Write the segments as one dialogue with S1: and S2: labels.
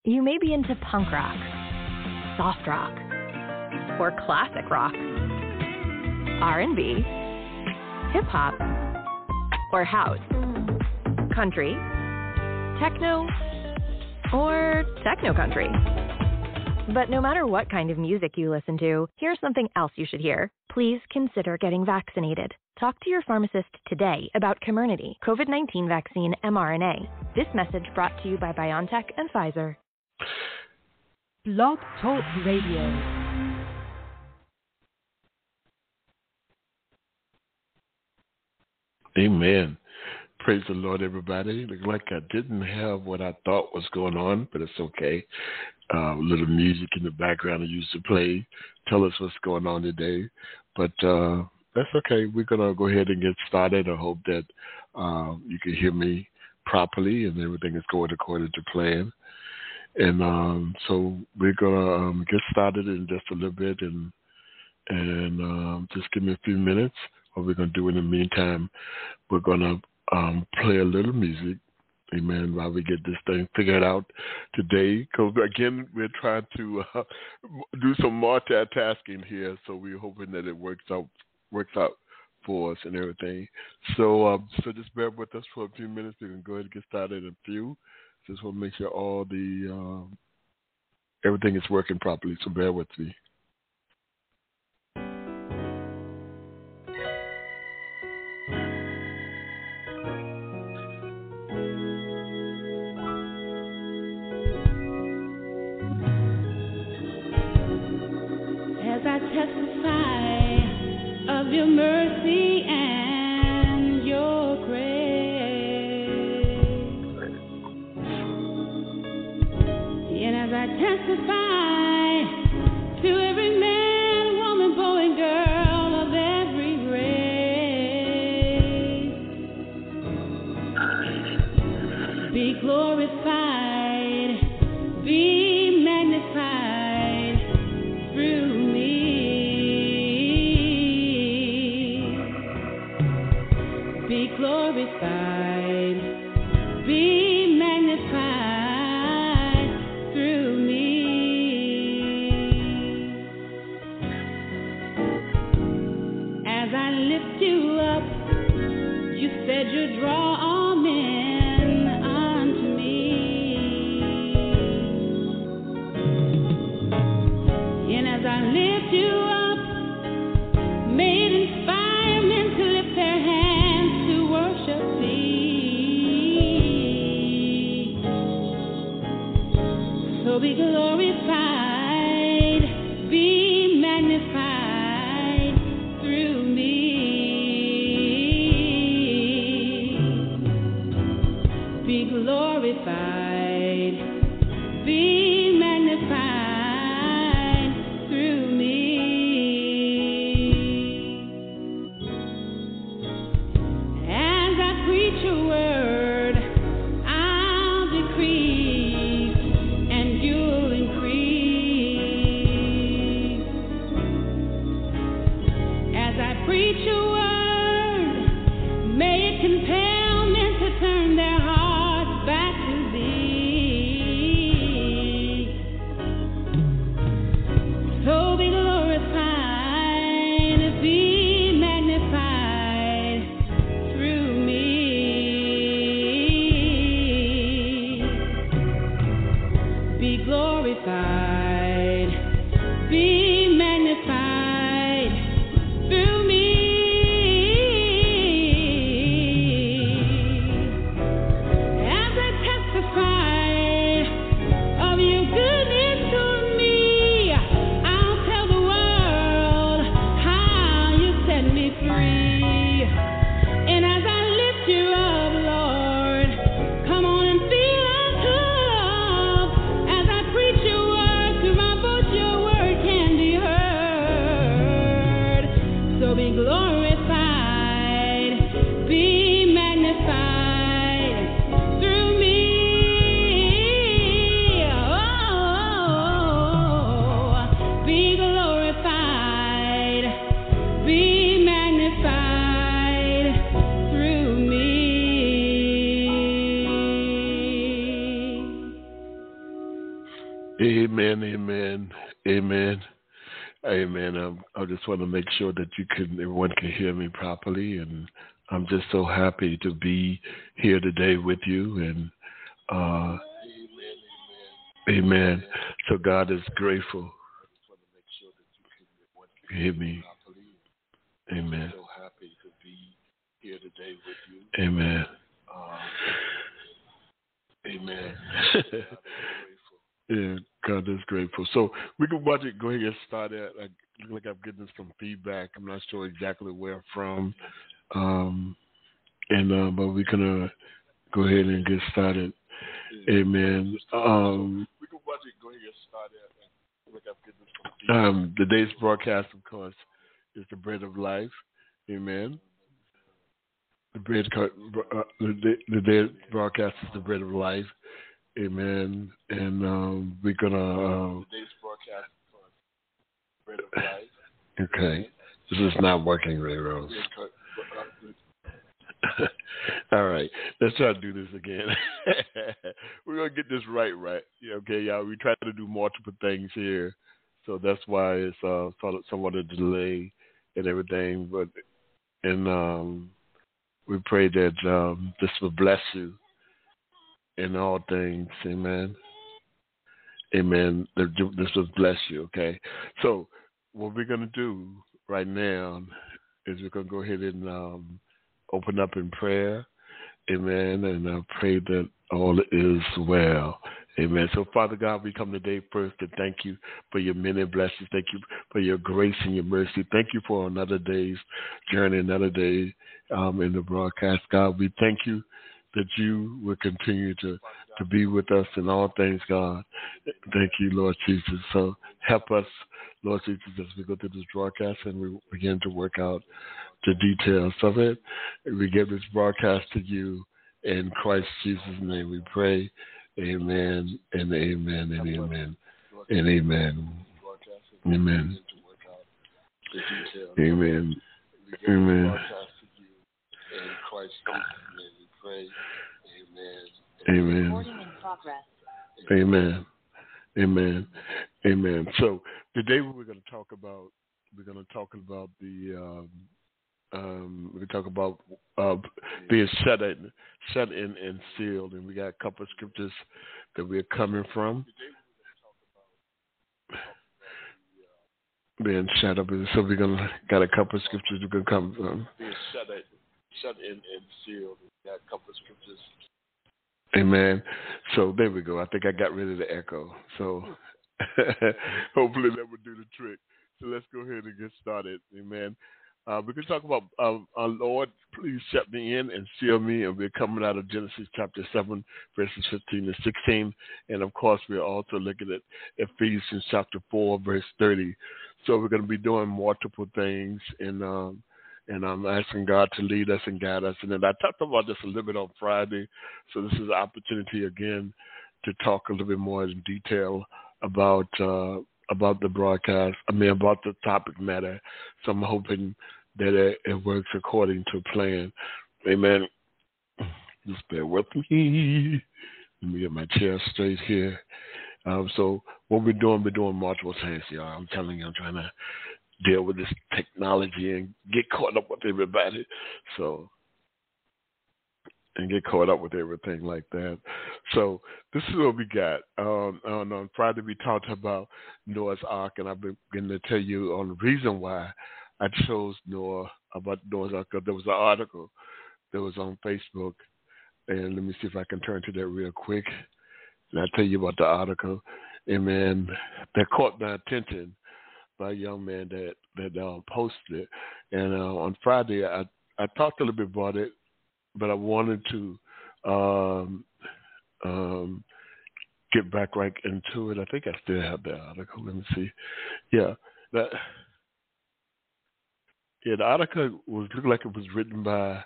S1: You may be into punk rock, soft rock, or classic rock, R&B, hip-hop, or house, country, techno, or techno-country. But no matter what kind of music you listen to, here's something else you should hear. Please consider getting vaccinated. Talk to your pharmacist today about Comirnaty, COVID-19 vaccine mRNA. This message brought to you by BioNTech and Pfizer.
S2: Blog Talk Radio.
S3: Amen. Praise the Lord, everybody. Looked like I didn't have what I thought was going on, but it's okay. A little music in the background I used to play. Tell us what's going on today. But that's okay. We're going to go ahead and get started. I hope that you can hear me properly and everything is going according to plan. And so we're going to get started in just a little bit and just give me a few minutes. What we're going to do in the meantime, we're going to play a little music, amen, while we get this thing figured out today. Because, again, we're trying to do some multitasking here, so we're hoping that it works out for us and everything. So just bear with us for a few minutes. We can go ahead and get started in a few. Just want to make sure all the everything is working properly, so bear with me.
S4: Testify of your mercy and your grace. And as I testify to every man, woman, boy, and girl of every race, be glorified, be magnified through glorified, be magnified through me. As I lift you up, you said you draw all men unto me. And as I lift you up, may it inspire men to lift their hands to worship thee. So be glorified, be magnified through me. Be glorified, be magnified through me. As I preach your word, I'll decrease and you'll increase. As I preach your word, may it compel men to turn their hearts back to thee. So be glorified, be magnified through me. Be glorified, be magnified through me. As I testify of your goodness to me, I'll tell the world how you set me free. And as I lift you up, Lord, come on and feel our love as I preach your word to
S3: Amen, amen, amen, amen. I just want to make sure that everyone can hear me properly, and I'm just so happy to be here today with you. And amen. So God is grateful. Hear me. Amen. So happy to be here today with you. Amen. Amen. Yeah, God is grateful. So we can watch it. Go ahead and get started. I look like I'm getting some feedback. I'm not sure exactly where from. But we're gonna go ahead and get started. Amen. We can watch it. Go ahead and get started. Look like I'm getting some feedback. Today's broadcast, of course, is the bread of life. Amen. The day broadcast is the bread of life. Amen. And we're gonna. Today's broadcast is bread of life. Okay. This is not working, Ray Rose. All right. Let's try to do this again. We're gonna get this right. Okay, y'all. We try to do multiple things here, so that's why it's somewhat a delay and everything. But we pray that this will bless you in all things. Amen. Amen. This will bless you. Okay. So what we're gonna do right now is we're gonna go ahead and open up in prayer. Amen. And I pray that all is well. Amen. So, Father God, we come today first to thank you for your many blessings. Thank you for your grace and your mercy. Thank you for another day's journey, another day in the broadcast. God, we thank you that you will continue to be with us in all things, God. Thank you, Lord Jesus. So help us, Lord Jesus, as we go through this broadcast and we begin to work out the details of it. We give this broadcast to you in Christ Jesus' name. We pray. Amen and amen and amen and amen. Amen. Amen. Amen. Amen. Amen. Amen. Amen. So today we're going to talk about being shut in and sealed, and we got a couple of scriptures that we're coming from. Being shut up, so we're gonna got a couple of scriptures we're gonna come from. Being shut in and sealed. We got a couple of scriptures. Amen. So there we go. I think I got rid of the echo. So hopefully that would do the trick. So let's go ahead and get started. Amen. We can talk about our Lord, please shut me in and seal me. And we're coming out of Genesis chapter 7, verses 15 to 16. And, of course, we're also looking at Ephesians chapter 4, verse 30. So we're going to be doing multiple things. And I'm asking God to lead us and guide us. And then I talked about this a little bit on Friday. So this is an opportunity, again, to talk a little bit more in detail about the broadcast, about the topic matter. So I'm hoping that it works according to plan. Amen. Just bear with me. Let me get my chair straight here. So what we're doing multiple things, y'all. I'm telling you, I'm trying to deal with this technology and get caught up with everybody. And get caught up with everything like that. So this is what we got. On Friday, we talked about Noah's Ark, and I've been going to tell you on the reason why I chose about Noah's Ark. There was an article that was on Facebook, and let me see if I can turn to that real quick, and I'll tell you about the article. And man, that caught my attention by a young man that posted it. And on Friday, I talked a little bit about it, but I wanted to get back right into it. I think I still have that article. Let me see. Yeah, the article looked like it was written by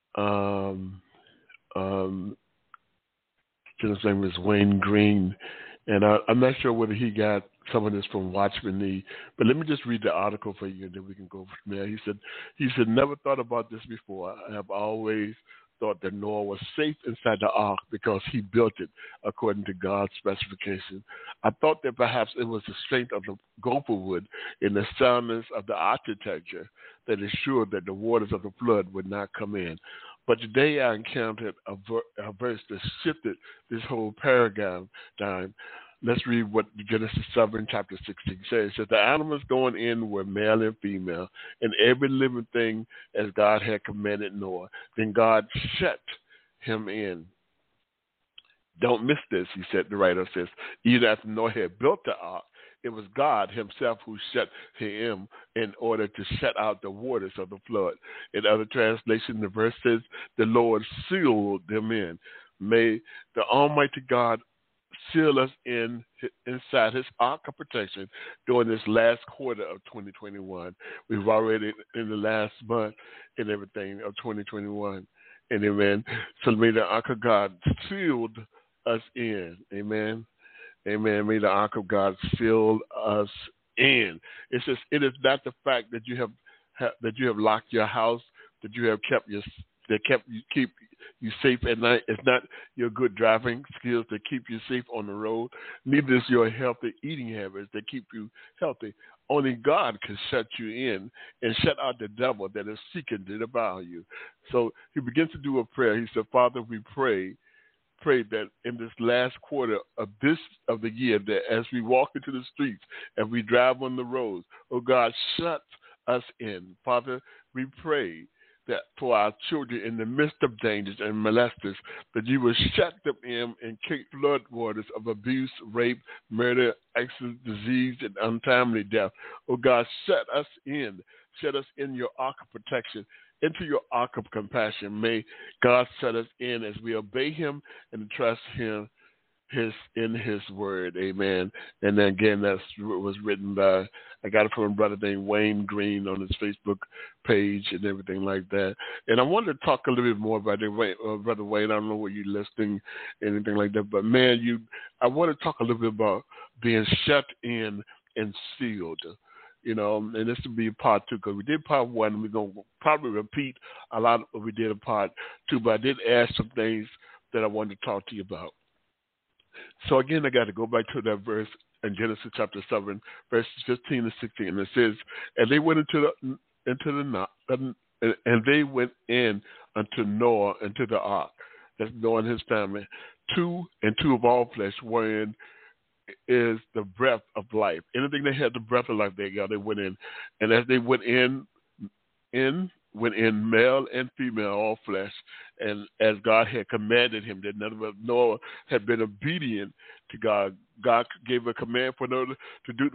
S3: his name is Wayne Green, and I'm not sure whether he got some of this from Watchman Nee, but let me just read the article for you, and then we can go from there. He said, never thought about this before. I have always thought that Noah was safe inside the ark because he built it according to God's specifications. I thought that perhaps it was the strength of the gopher wood and the soundness of the architecture that ensured that the waters of the flood would not come in. But today I encountered a verse that shifted this whole paradigm. Let's read what Genesis 7, chapter 16 says. It says, the animals going in were male and female, and every living thing as God had commanded Noah. Then God shut him in. Don't miss this, he said, the writer says. Even after Noah had built the ark, it was God himself who shut him in order to shut out the waters of the flood. In other translations, the verse says, the Lord sealed them in. May the Almighty God seal us inside his ark of protection during this last quarter of 2021. We've already in the last month and everything of 2021. And amen. So may the ark of God sealed us in. Amen. Amen. May the ark of God seal us in. It says it is not the fact that you have locked your house, that you have kept keep you safe at night. It's not your good driving skills that keep you safe on the road. Neither is your healthy eating habits that keep you healthy. Only God can shut you in and shut out the devil that is seeking to devour you. So he begins to do a prayer. He said, Father, we pray that in this last quarter of the year, that as we walk into the streets and we drive on the roads, oh God, shut us in. Father, we pray that for our children in the midst of dangers and molesters, that you will shut them in and kick flood waters of abuse, rape, murder, accident, disease, and untimely death. Oh God, shut us in your ark of protection, into your ark of compassion. May God set us in as we obey him and trust him in his word. Amen. And then again, that's what was written by, I got it from a brother named Wayne Green on his Facebook page and everything like that. And I wanted to talk a little bit more about it. Brother Wayne, I don't know where you're listening, anything like that, but man, I want to talk a little bit about being shut in and sealed. You know, and this will be part 2 because we did part 1. We're going to probably repeat a lot of what we did in part 2, but I did add some things that I wanted to talk to you about. So again, I got to go back to that verse in Genesis chapter 7, verses 15 to 16, and it says, "And they went and they went in unto Noah into the ark." That's Noah and his family. 2 of all flesh, wherein is the breath of life. Anything that had the breath of life, they went in, and as they went in male and female, all flesh, and as God had commanded him. That none of Noah had been obedient to God. God gave a command for Noah to do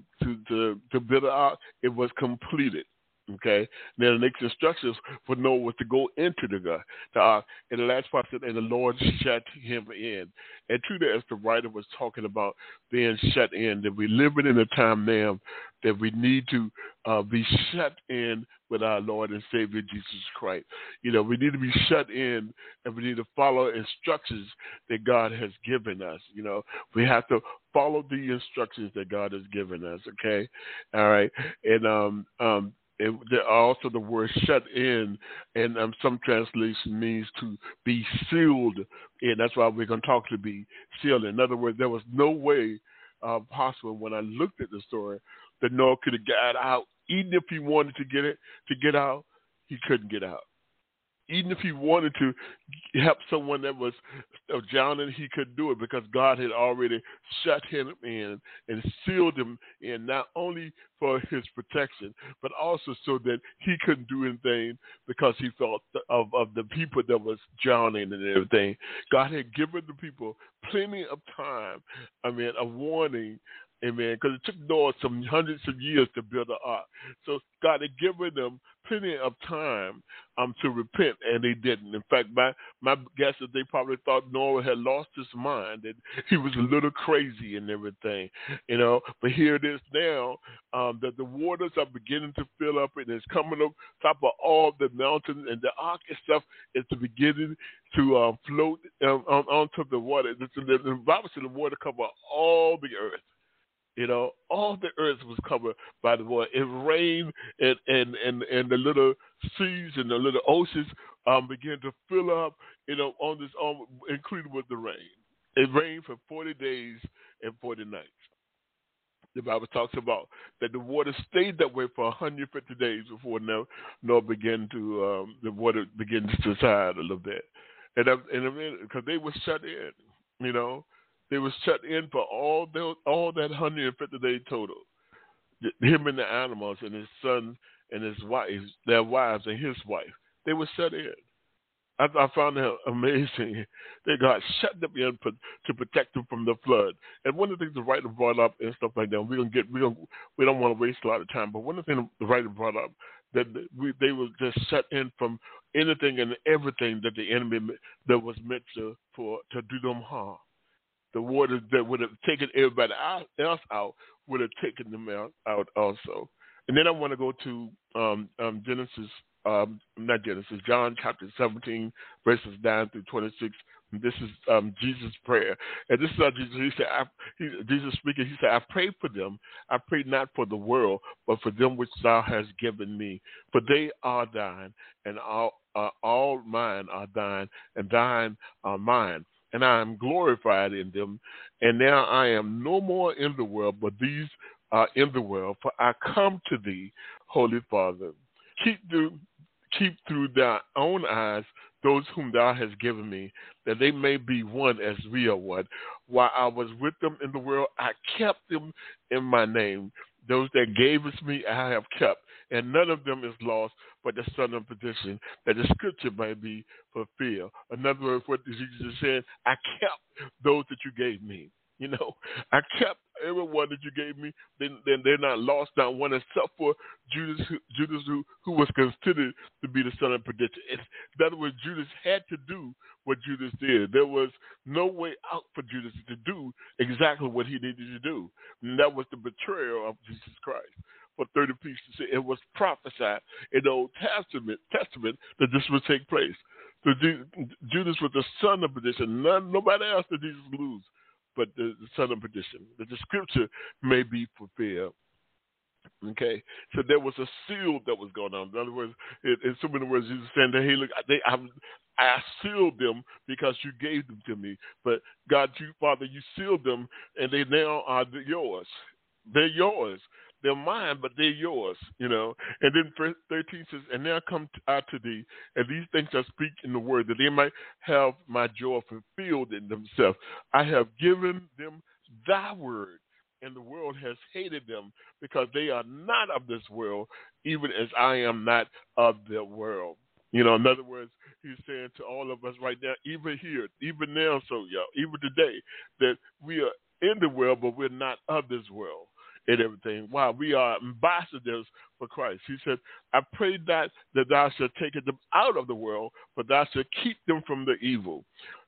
S3: to build an ark. It was completed. Okay. Now the next instructions for Noah was to go into the ark. And the last part said, and the Lord shut him in. And true that as the writer was talking about being shut in, that we live in a time now that we need to be shut in with our Lord and Savior Jesus Christ. You know, we need to be shut in, and we need to follow instructions that God has given us. You know, we have to follow the instructions that God has given us. Okay. All right. And also the word shut in, and some translation means to be sealed in. That's why we're going to talk to be sealed. In other words, there was no way possible when I looked at the story that Noah could have got out. Even if he wanted to get out, he couldn't get out. Even if he wanted to help someone that was drowning, he couldn't do it because God had already shut him in and sealed him in, not only for his protection, but also so that he couldn't do anything because he felt of the people that was drowning and everything. God had given the people plenty of time, a warning. Amen. Because it took Noah some hundreds of years to build an ark. So God had given them plenty of time to repent, and they didn't. In fact, my guess is they probably thought Noah had lost his mind, and he was a little crazy and everything, you know. But here it is now that the waters are beginning to fill up, and it's coming up top of all the mountains, and the ark itself is beginning to float onto the water. The Bible said the water covered all the earth. You know, all the earth was covered by the water. It rained, and the little seas and the little oceans began to fill up, on this, including with the rain. It rained for 40 days and 40 nights. The Bible talks about that the water stayed that way for 150 days before Noah began to the water begins to subside a little bit, and because they were shut in, they were shut in for all that 150 days total. Him and the animals and his sons and his wives, their wives and his wife, they were shut in. I found that amazing that God shut them in to protect them from the flood. And one of the things the writer brought up and stuff like that, we don't want to waste a lot of time, but one of the things the writer brought up, that they were just shut in from anything and everything that the enemy that was meant to do them harm. The water that would have taken everybody else out would have taken them out also. And then I want to go to John chapter 17, verses 9 through 26. This is Jesus' prayer. And this is how Jesus speaking, he said, I pray for them. I pray not for the world, but for them which thou hast given me. For they are thine, and all mine are thine, and thine are mine. And I am glorified in them. And now I am no more in the world, but these are in the world. For I come to thee, Holy Father. Keep through thy own eyes those whom thou hast given me, that they may be one as we are one. While I was with them in the world, I kept them in my name. Those that gavest me I have kept, and none of them is lost but the son of perdition, that the scripture may be fulfilled. In other words, what Jesus said, I kept those that you gave me. I kept everyone that you gave me. Then they're not lost, not one, except for Judas who was considered to be the son of perdition. In other words, Judas had to do what Judas did. There was no way out for Judas to do exactly what he needed to do. And that was the betrayal of Jesus Christ. For 30 pieces, it was prophesied in the Old Testament that this would take place. So Judas was the son of perdition. Nobody else did Jesus lose, but the son of perdition, that the scripture may be fulfilled. Okay, so there was a seal that was going on. In other words, in so many words, Jesus saying that, hey, look, I sealed them because you gave them to me. But God, Father, you sealed them, and they now are yours. They're yours. They're mine, but they're yours, And then verse 13 says, and now come out to thee, and these things I speak in the word, that they might have my joy fulfilled in themselves. I have given them thy word, and the world has hated them, because they are not of this world, even as I am not of the world. In other words, he's saying to all of us right now, even here, even now, even today, that we are in the world, but we're not of this world. And everything. Wow, we are ambassadors for Christ. He said, I pray that thou shalt take them out of the world, but thou shalt keep them from the evil.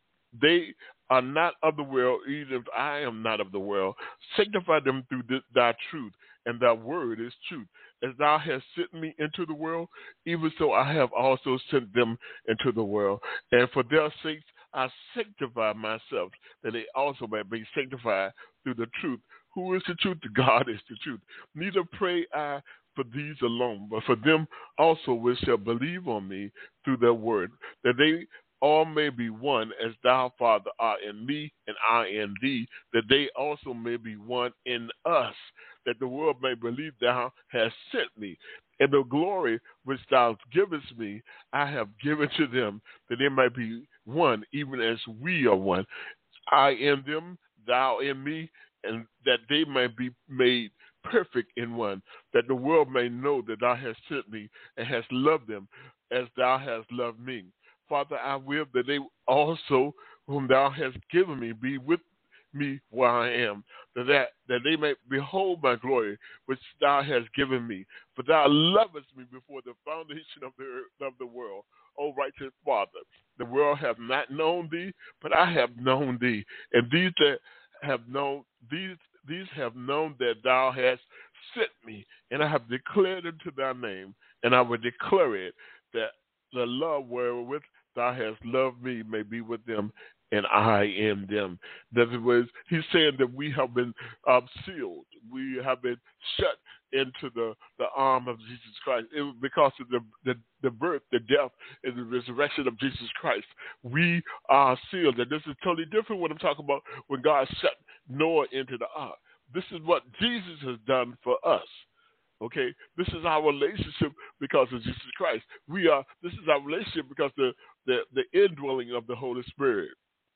S3: They are not of the world, even if I am not of the world. Sanctify them through thy truth, and thy word is truth. As thou hast sent me into the world, even so I have also sent them into the world. And for their sakes I sanctify myself, that they also may be sanctified through the truth. Who is the truth? God is the truth. Neither pray I for these alone, but for them also which shall believe on me through their word, that they all may be one, as thou, Father, art in me, and I in thee, that they also may be one in us, that the world may believe thou hast sent me. And the glory which thou givest me, I have given to them, that they might be one, even as we are one. I in them, thou in me, and that they may be made perfect in one, that the world may know that thou hast sent me and hast loved them as thou hast loved me. Father, I will that they also, whom thou hast given me, be with me where I am, that they may behold my glory, which thou hast given me. For thou lovest me before the foundation of the world. O righteous Father, the world hath not known thee, but I have known thee, and these that have known these have known that thou hast sent me, and I have declared unto thy name, and I will declare it, that the love wherewith thou hast loved me may be with them, and I in them. In other words, he's saying that we have been sealed. We have been shut into the arm of Jesus Christ. It was because of the birth, the death, and the resurrection of Jesus Christ. We are sealed. And this is totally different what I'm talking about when God shut Noah into the ark. This is what Jesus has done for us. Okay, this is our relationship because of Jesus Christ. This is our relationship because the indwelling of the Holy Spirit.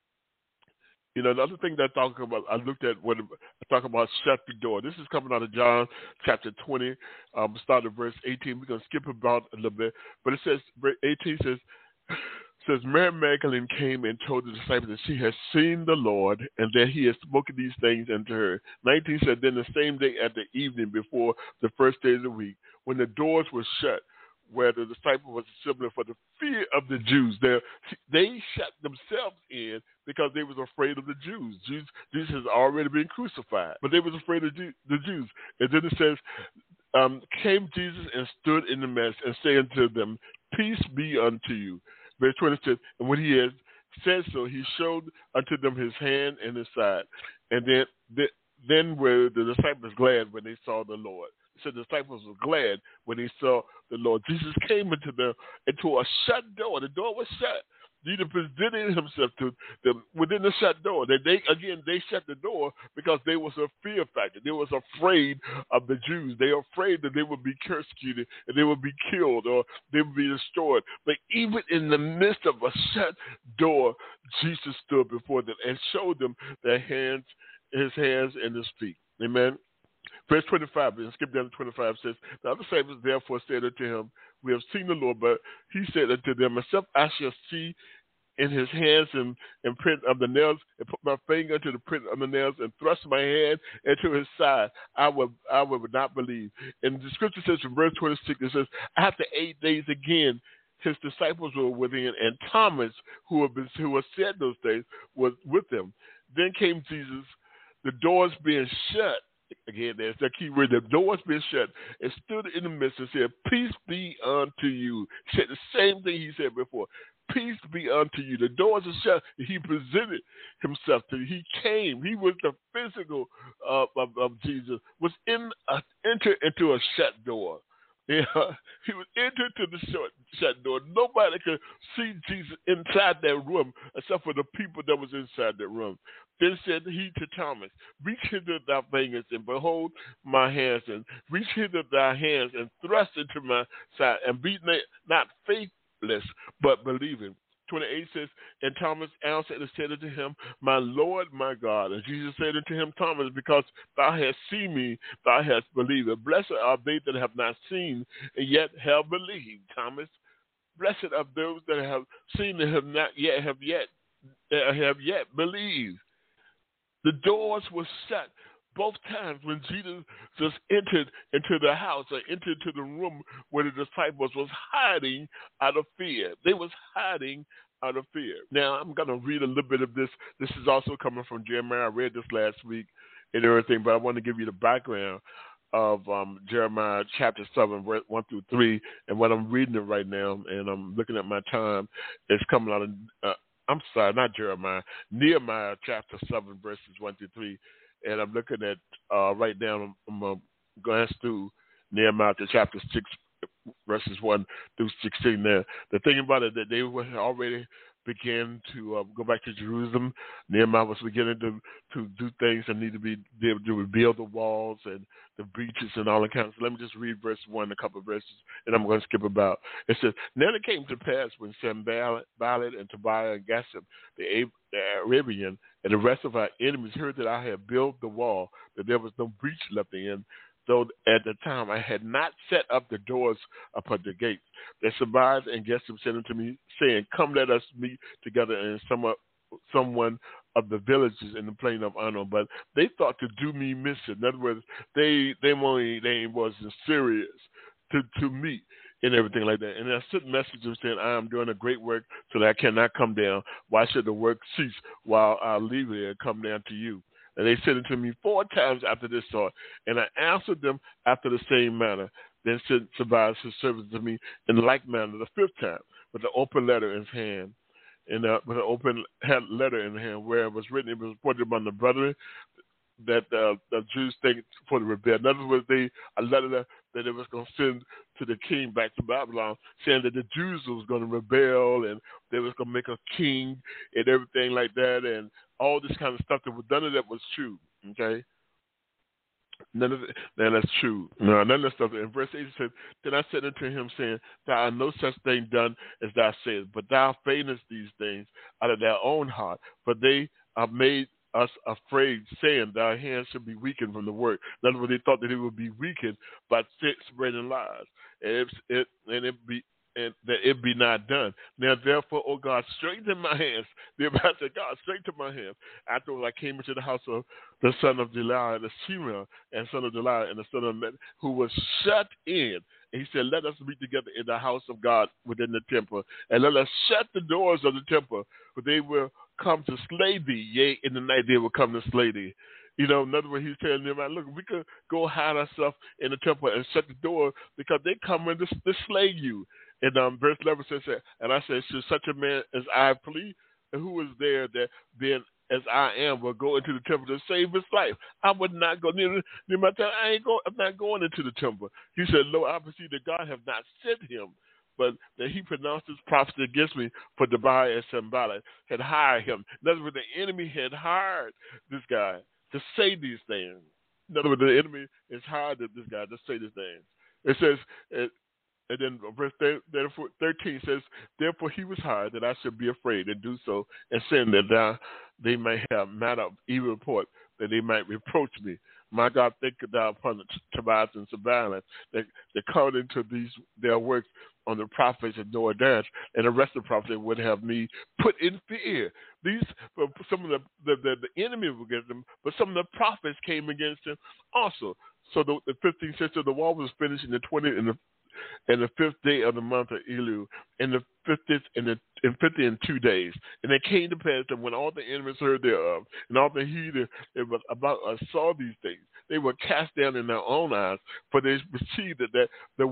S3: You know, another thing that I looked at when I talk about shut the door. This is coming out of John chapter 20, start at verse 18. We're going to skip about a little bit. But it says, verse 18 says, Mary Magdalene came and told the disciples that she had seen the Lord and that he had spoken these things unto her. 19 said, then the same day at the evening before the first day of the week, when the doors were shut, where the disciple was assembling for the fear of the Jews. They shut themselves in because they was afraid of the Jews. Jesus has already been crucified, but they was afraid of the Jews. And then it says, came Jesus and stood in the midst and said unto them, peace be unto you. Verse 20 says, and when he had said so, he showed unto them his hand and his side. And then were the disciples glad when they saw the Lord. So the disciples were glad when they saw the Lord. Jesus came into a shut door. The door was shut. Jesus presented himself to them within the shut door. They shut the door because there was a fear factor. They was afraid of the Jews. They were afraid that they would be persecuted and they would be killed or they would be destroyed. But even in the midst of a shut door, Jesus stood before them and showed them his hands and his feet. Amen. Verse 25, and skip down to 25, says, the other disciples therefore said unto him, we have seen the Lord, but he said unto them, except I shall see in his hands and print of the nails, and put my finger into the print of the nails, and thrust my hand into his side, I would not believe. And the scripture says in verse 26, it says, after 8 days again, his disciples were within, and Thomas, who had said those things, was with them. Then came Jesus, the doors being shut. Again, there's that key word, the doors being shut, and stood in the midst and said, peace be unto you. He said the same thing he said before. Peace be unto you. The doors are shut. He presented himself to you. He came. He was the physical of Jesus, was entered into a shut door. Yeah, he was entered to the shut door. Nobody could see Jesus inside that room except for the people that was inside that room. Then said he to Thomas, reach hither thy fingers and behold my hands, and reach hither thy hands and thrust into my side, and be not faithless, but believing. 28 says, and Thomas answered and said unto him, my Lord, my God. And Jesus said unto him, Thomas, because thou hast seen me, thou hast believed. Blessed are they that have not seen and yet have believed. Thomas, blessed are those that have seen and have yet believed. The doors were shut both times when Jesus just entered into the house or entered into the room where the disciples was hiding out of fear. They was hiding out of fear. Now, I'm going to read a little bit of this. This is also coming from Jeremiah. I read this last week and everything, but I want to give you the background of Jeremiah chapter 7, verse 1 through 3, and what I'm reading it right now, and I'm looking at my time. It's coming out of, Nehemiah chapter 7, verses 1 through 3. And I'm looking at right now, I'm going to glance through Nehemiah chapter 6, verses 1 through 16 there. The thing about it, that they were already began to go back to Jerusalem. Nehemiah was beginning to do things that need to be able to rebuild the walls and the breaches and all that kind of stuff. Let me just read verse 1, a couple of verses, and I'm going to skip about. It says, now it came to pass when Sanballat and Tobiah and Geshem, the Arabian, and the rest of our enemies heard that I had built the wall, that there was no breach left in, though at the time I had not set up the doors upon the gates. That Tobiah and Geshem said unto me, saying, come, let us meet together in someone of the villages in the plain of Anon. But they thought to do me mischief. In other words, they wasn't serious to meet and everything like that. And I sent messages saying, I am doing a great work so that I cannot come down. Why should the work cease while I leave here and come down to you? And they said unto me 4 times after this sort, and I answered them after the same manner. Then sent Tobias his servant to me in like manner the 5th time, with an open letter in his hand, and with an open letter in his hand, where it was written, it was reported among the brethren that the Jews think for the rebellion. In other words, a letter that it was going to send to the king back to Babylon, saying that the Jews was going to rebel and they was going to make a king and everything like that, and all this kind of stuff. None of that was true. Okay. None of it, now that's true. No, none of that stuff. In verse 8 it says, then I said unto him, saying, thou art no such thing done as thou sayest, but thou feignest these things out of thy own heart, for they are made us afraid, saying thy hands should be weakened from the work. In other words, they thought that it would be weakened by spreading lies, and that it be not done. Now, therefore, O God, strengthen my hands. The Bible said, God, strengthen my hands. Afterwards, I came into the house of the son of Delilah, the Shema, and son of Delilah, and the son of Men, who was shut in. And he said, let us meet together in the house of God within the temple, and let us shut the doors of the temple, for they will come to slay thee. Yea, in the night they will come to slay thee. You know, in other words, he's telling them, look, we could go hide ourselves in the temple and shut the door because they come in to slay you. And verse 11 says, and I said, should such a man as I plead, and who is there that then as I am will go into the temple to save his life? I would not go near my temple. I'm not going into the temple. He said, lo, I perceive that God have not sent him, but that he pronounced his prophecy against me, for Tobiah and Sanballat had hired him. In other words, the enemy had hired this guy to say these things. In other words, the enemy has hired this guy to say these things. It says, and then verse 13 says, therefore he was hired that I should be afraid and do so and sin, that they may have matter of evil report, that they might reproach me. My God, think thou upon the Tobias and Sanballat that called into their works on the prophets of Noadiah, and the rest of the prophets would have me put in fear. Some of the enemy were against them, but some of the prophets came against them also. So the 15th says, so the wall was finished in the 20th and the 5th day of the month of Elul, and the 50th and 50 and 2 days. And it came to pass that when all the enemies heard thereof, and all the heathen about us saw these things, they were cast down in their own eyes, for they perceived that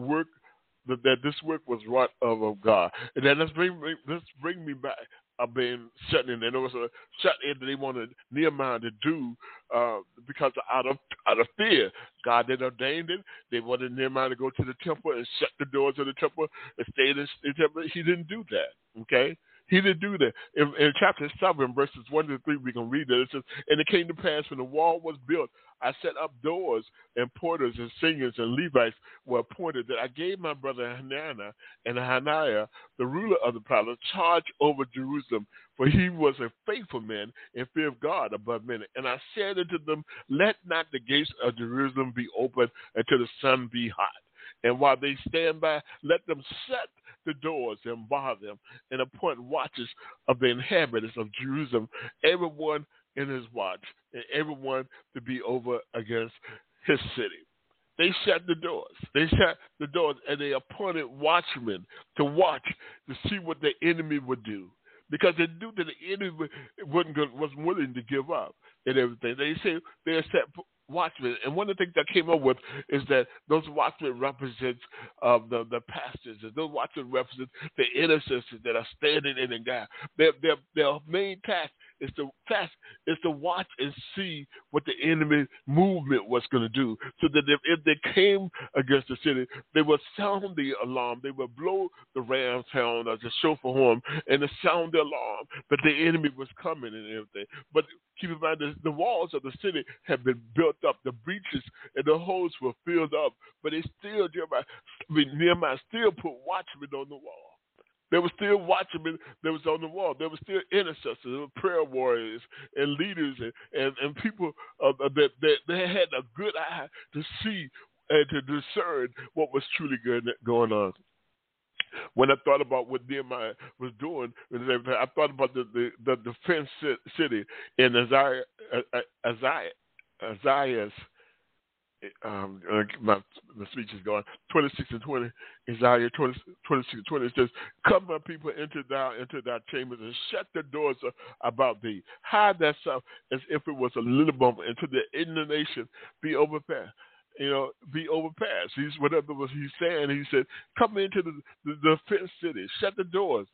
S3: this work was wrought of God. And then let's bring me back. Been shut in, and it was a shut in that they wanted Nehemiah to do because out of fear. God had ordained it. They wanted Nehemiah to go to the temple and shut the doors of the temple and stay in the temple. He didn't do that. Okay. He didn't do that. In chapter 7, verses 1 to 3, we can read that. It says, and it came to pass when the wall was built, I set up doors, and porters and singers and Levites were appointed, that I gave my brother Hananiah and Hananiah, the ruler of the palace, charge over Jerusalem, for he was a faithful man and fear of God above men. And I said unto them, let not the gates of Jerusalem be open until the sun be hot. And while they stand by, let them shut the doors and bar them, and appoint watches of the inhabitants of Jerusalem, everyone in his watch, and everyone to be over against his city. They shut the doors. And they appointed watchmen to watch to see what the enemy would do, because they knew that the enemy wasn't willing to give up and everything. They say they set watchmen, and one of the things I came up with is that those watchmen represent the pastors, and those watchmen represent the intercessors that are standing in the gap. Their main task is to watch and see what the enemy movement was going to do, so that if they came against the city, they would sound the alarm, they would blow the ram's horn or the shofar horn, and to sound the alarm that the enemy was coming and everything. But keep in mind, the walls of the city had been built up, the breaches and the holes were filled up, but Nehemiah still put watchmen on the wall. There were still watchmen that was on the wall. There were still intercessors, prayer warriors, and leaders, and people that had a good eye to see and to discern what was truly going on. When I thought about what Nehemiah was doing, I thought about the defense city in Isaiah's. My speech is going 26 and 20. Isaiah 26 and 20 says, "Come, my people, into thy chambers and shut the doors about thee. Hide thyself as if it was a little moment until the indignation be overpassed." Be overpassed. He's saying. He said, "Come into the fenced city, shut the doors,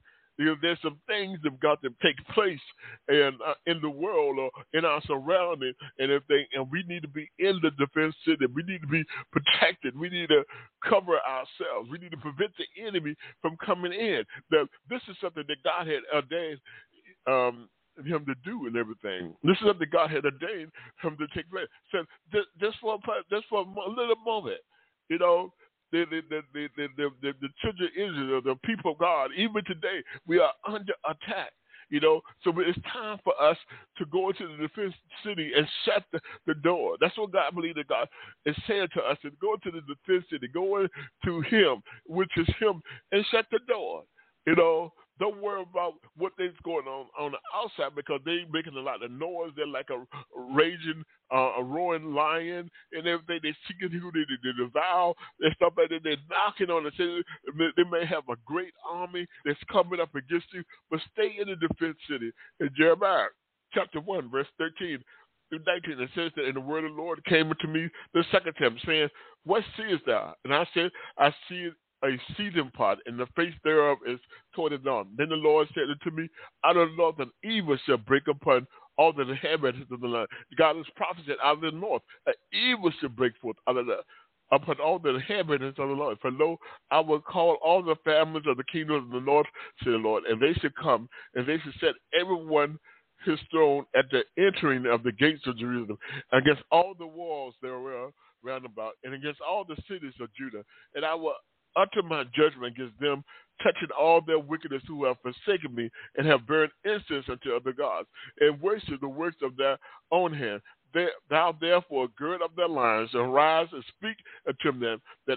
S3: there's some things that got to take place in the world or in our surroundings, and we need to be in the defense city. We need to be protected. We need to cover ourselves. We need to prevent the enemy from coming in. This is something that God had ordained him to do and everything. This is something God had ordained him to take place. So just for a little moment, you know, the children of Israel, the people of God, even today, we are under attack. You know, so it's time for us to go into the defense city and shut the door. That's what God believes that God is saying to us, to go into the defense city, go into Him, which is Him, and shut the door. You know, don't worry about what is going on the outside, because they're making a lot of noise. They're like a raging, a roaring lion and everything. They're seeking who they devour and stuff like that. They're knocking on the city. They may have a great army that's coming up against you, but stay in the defense city. In Jeremiah chapter 1, verse 13 through 19, it says that, and the word of the Lord came unto me the second time, saying, what seest thou? And I said, I see a seething pot, and the face thereof is toward the north. Then the Lord said unto me, out of the north an evil shall break upon all the inhabitants of the land. God has prophesied out of the north, an evil shall break forth upon all the inhabitants of the Lord. For lo, I will call all the families of the kingdom of the north, said the Lord, and they should come, and they should set everyone his throne at the entering of the gates of Jerusalem, against all the walls thereof round about, and against all the cities of Judah. And I will utter my judgment against them, touching all their wickedness, who have forsaken me and have burned incense unto other gods, and worship the works of their own hand. Thou therefore gird up their loins, and rise and speak unto them, that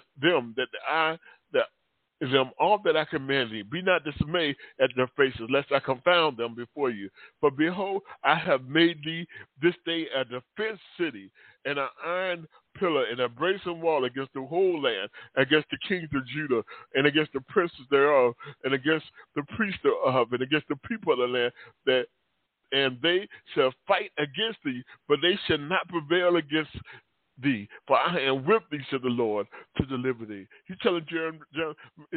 S3: all that I command thee. Be not dismayed at their faces, lest I confound them before you. For behold, I have made thee this day a defense city, and an iron pillar, and a brazen wall against the whole land, against the kings of Judah, and against the princes thereof, and against the priests thereof, and against the people of the land, and they shall fight against thee, but they shall not prevail against thee, for I am with thee, said the Lord, to deliver thee. He's telling Jeremiah,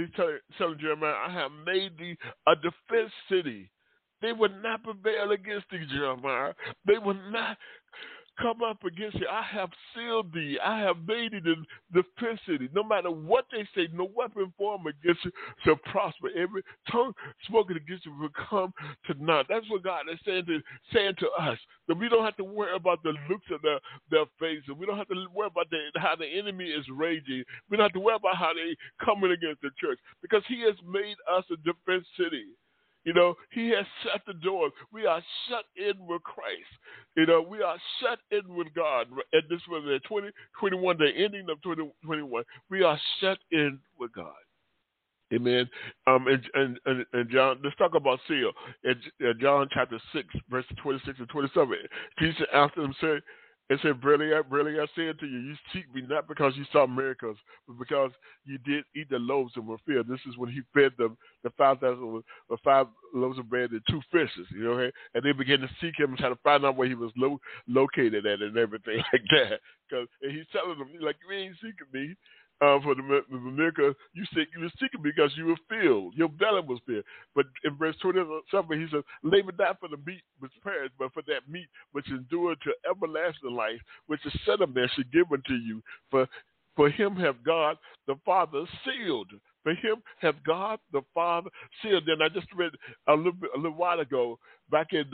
S3: I have made thee a defense city. They will not prevail against thee, Jeremiah. They will not come up against you. I have sealed thee. I have made thee the defense city. No matter what they say, no weapon formed against you shall prosper. Every tongue spoken against you will come to naught. That's what God is saying to us. That we don't have to worry about the looks of their faces. We don't have to worry about how the enemy is raging. We don't have to worry about how they coming against the church, because He has made us a defense city. You know, He has shut the doors. We are shut in with Christ. You know, we are shut in with God. At this was the 2021, the ending of 2021. We are shut in with God. Amen. And John, let's talk about seal. In John chapter 6, verse 26 and 27, Jesus answered them, said, verily I say unto you, you seek me not because you saw miracles, but because you did eat the loaves and were filled. This is when He fed them, the 5,000 with 5 loaves of bread and 2 fishes, you know, and they began to seek Him and try to find out where He was located at and everything like that. And He's telling them, like, you ain't seeking me for the miracle. You were seeking me because you were filled. Your belly was filled. But in verse 27, He says, labor not for the meat which perishes, but for that meat which endured to everlasting life, which the Son of Man should give unto you. For Him have God the Father sealed. For Him have God the Father sealed. Then I just read a little while ago, back in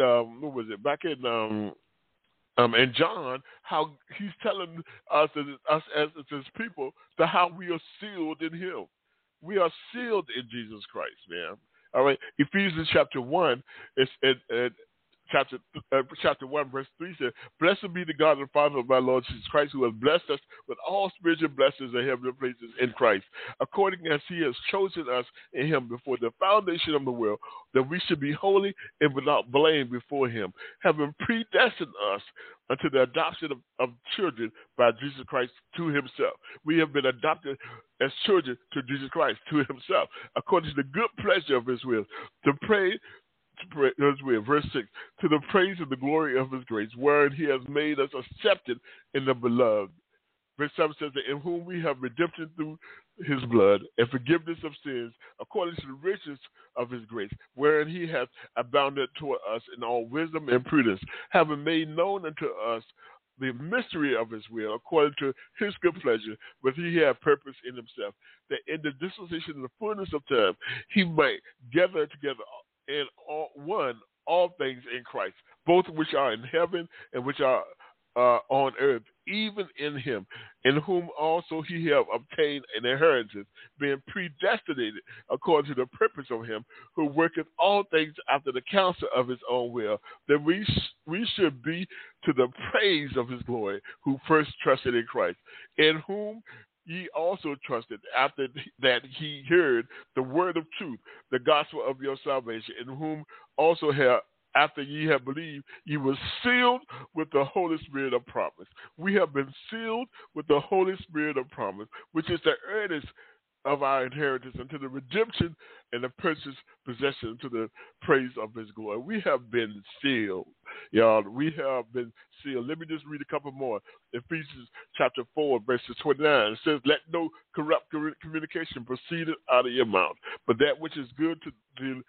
S3: and John, how he's telling us as His people, to how we are sealed in Him. We are sealed in Jesus Christ, man. All right. Ephesians chapter 1, chapter 1, verse 3 says, blessed be the God and Father of our Lord Jesus Christ, who has blessed us with all spiritual blessings in heavenly places in Christ, according as He has chosen us in Him before the foundation of the world, that we should be holy and without blame before Him, having predestined us unto the adoption of children by Jesus Christ to Himself. We have been adopted as children to Jesus Christ, to Himself, according to the good pleasure of His will, verse 6, to the praise of the glory of His grace, wherein He has made us accepted in the beloved. Verse 7 says that in whom we have redemption through his blood and forgiveness of sins according to the riches of his grace, wherein he hath abounded toward us in all wisdom and prudence, having made known unto us the mystery of his will, according to his good pleasure, which he had purpose in himself, that in the disposition of the fullness of time he might gather together in all things in Christ, both which are in heaven and which are on earth, even in him, in whom also he have obtained an inheritance, being predestinated according to the purpose of him who worketh all things after the counsel of his own will, that we should be to the praise of his glory, who first trusted in Christ, in whom ye also trusted after that he heard the word of truth, the gospel of your salvation, in whom also after ye have believed, ye were sealed with the Holy Spirit of promise. We have been sealed with the Holy Spirit of promise, which is the earnest of our inheritance unto the redemption and the purchased possession to the praise of his glory. We have been sealed, y'all. We have been sealed. Let me just read a couple more. Ephesians chapter 4, verses 29. It says, let no corrupt communication proceed out of your mouth, but that which is good to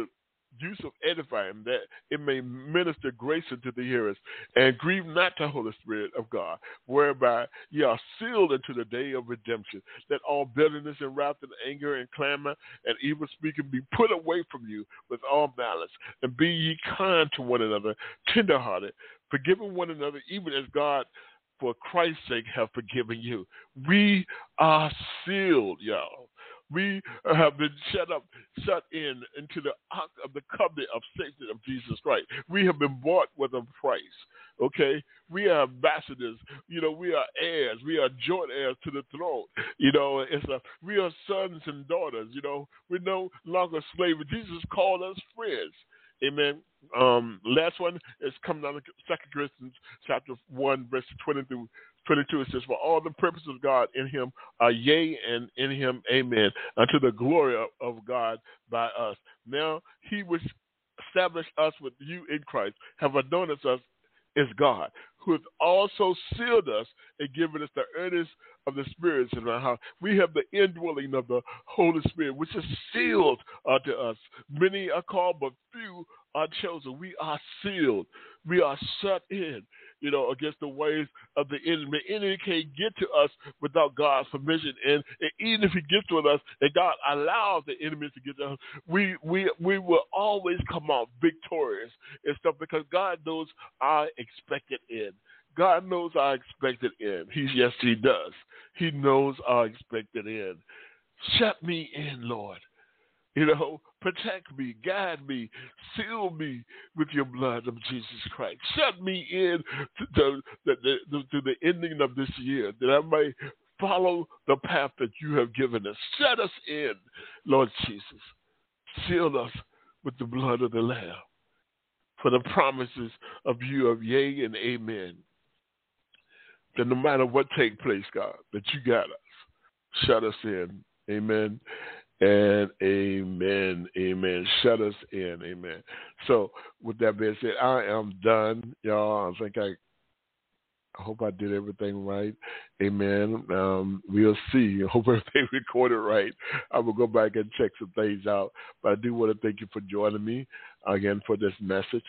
S3: use of edifying, that it may minister grace unto the hearers, and grieve not the Holy Spirit of God, whereby ye are sealed unto the day of redemption. Let all bitterness and wrath and anger and clamor and evil speaking be put away from you with all malice, and be ye kind to one another, tenderhearted, forgiving one another, even as God for Christ's sake have forgiven you. We are sealed, y'all. We have been shut in into the ark of the covenant of safety of Jesus Christ. We have been bought with a price, okay? We are ambassadors. You know, we are heirs. We are joint heirs to the throne. You know, we are sons and daughters. You know, we're no longer slaves. Jesus called us friends. Amen. Last one is coming out of 2 Corinthians chapter 1, verse 20 through 22. It says, for all the purposes of God in him are yea, and in him amen, unto the glory of God by us. Now he which established us with you in Christ, have anointed us as God, who hath also sealed us and given us the earnest of the spirits in our house. We have the indwelling of the Holy Spirit, which is sealed unto us. Many are called, but few are chosen. We are sealed. We are shut in, you know, against the ways of the enemy. The enemy can't get to us without God's permission. And even if he gets to us and God allows the enemy to get to us, we will always come out victorious and stuff, because God knows our expected end. God knows our expected end. Yes, he does. He knows our expected end. Shut me in, Lord. You know, protect me, guide me, seal me with your blood of Jesus Christ. Shut me in to the ending of this year, that I may follow the path that you have given us. Shut us in, Lord Jesus. Seal us with the blood of the Lamb, for the promises of you of yea and amen. That no matter what take place, God, that you got us. Shut us in. Amen. And amen. Amen. Shut us in. Amen. So with that being said, I am done, y'all. I hope I did everything right. Amen. We'll see. I hope everything recorded right. I will go back and check some things out. But I do want to thank you for joining me again for this message.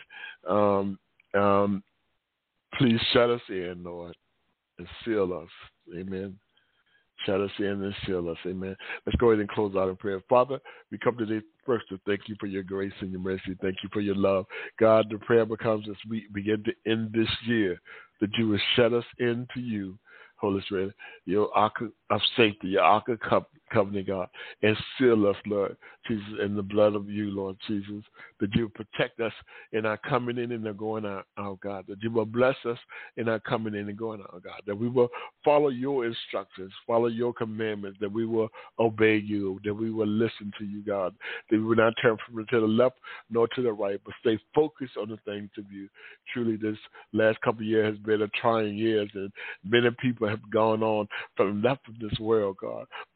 S3: Please shut us in, Lord, and seal us. Amen. Shut us in and seal us. Amen. Let's go ahead and close out in prayer. Father, we come today first to thank you for your grace and your mercy. Thank you for your love. God, the prayer becomes as we begin to end this year, that you will shut us into you, Holy Spirit, your ark of safety, your ark of covenant, God, and seal us, Lord Jesus, in the blood of you, Lord Jesus, that you will protect us in our coming in and our going out, God, that you will bless us in our coming in and going out, God, that we will follow your instructions, follow your commandments, that we will obey you, that we will listen to you, God, that we will not turn from to the left nor to the right, but stay focused on the things of you. Truly, this last couple of years has been a trying years, and many people have gone on from left of this world, God, but for those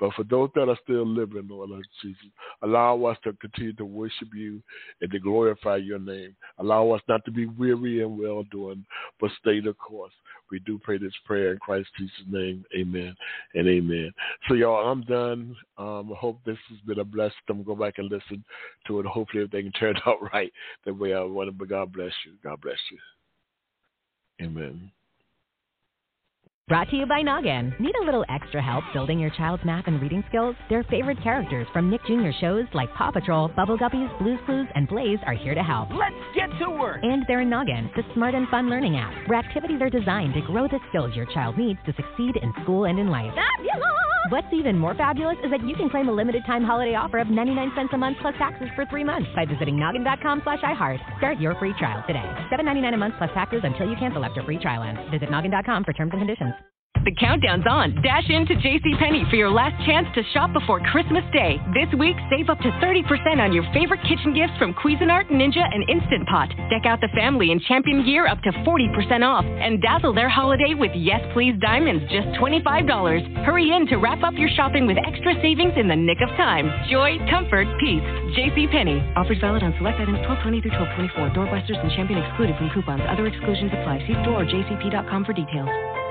S3: those that are still living, Lord Jesus. Allow us to continue to worship you and to glorify your name. Allow us not to be weary and well-doing, but stay the course. We do pray this prayer in Christ Jesus' name. Amen and amen. So, y'all, I'm done. I hope this has been a blessing. I'm going to go back and listen to it. Hopefully everything turned out right the way I wanted. But God bless you. God bless you. Amen.
S1: Brought to you by Noggin. Need a little extra help building your child's math and reading skills? Their favorite characters from Nick Jr. shows like Paw Patrol, Bubble Guppies, Blue's Clues, and Blaze are here to help.
S5: Let's get to work!
S1: And they're in Noggin, the smart and fun learning app, where activities are designed to grow the skills your child needs to succeed in school and in life. Fabulous! What's even more fabulous is that you can claim a limited-time holiday offer of 99 cents a month plus taxes for 3 months by visiting noggin.com/iHeart. Start your free trial today. $7.99 a month plus taxes until you cancel after free trial ends. Visit noggin.com for terms and conditions. The countdown's on. Dash into JCPenney for your last chance to shop before Christmas Day. This week, save up to 30% on your favorite kitchen gifts from Cuisinart, Ninja, and Instant Pot. Deck out the family in Champion gear up to 40% off. And dazzle their holiday with Yes Please diamonds, just $25. Hurry in to wrap up your shopping with extra savings in the nick of time. Joy, comfort, peace. JCPenney. Offers valid on select items 12/20 through 12/24. Doorbusters and Champion excluded from coupons. Other exclusions apply. See store or jcp.com for details.